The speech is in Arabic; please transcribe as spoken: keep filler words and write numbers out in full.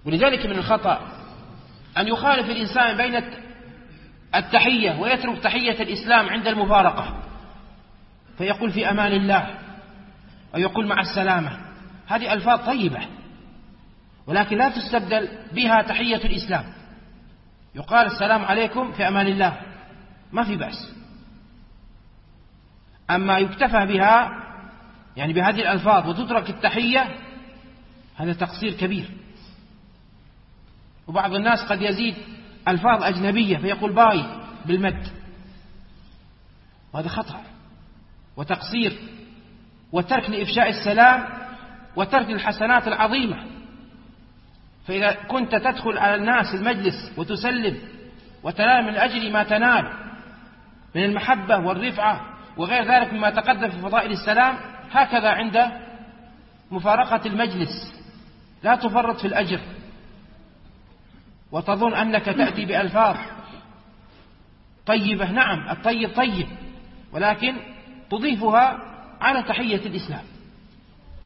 ولذلك من الخطأ أن يخالف الإنسان بين التحية ويترك تحية الإسلام عند المفارقة، فيقول في أمان الله أو يقول مع السلامة. هذه ألفاظ طيبة، ولكن لا تستبدل بها تحية الإسلام. يقال السلام عليكم في أمان الله، ما في بأس. أما يكتفى بها يعني بهذه الألفاظ وتترك التحية، هذا تقصير كبير. وبعض الناس قد يزيد ألفاظ أجنبية فيقول باي بالمد، وهذا خطأ وتقصير وترك لإفشاء السلام وترك الحسنات العظيمة. فإذا كنت تدخل على الناس المجلس وتسلم وتنال من أجل ما تنال من المحبة والرفعة وغير ذلك مما تقدم في فضائل السلام، هكذا عند مفارقة المجلس لا تفرط في الأجر وتظن أنك تأتي بألفاظ طيبة. نعم الطيب طيب، ولكن تضيفها على تحية الإسلام.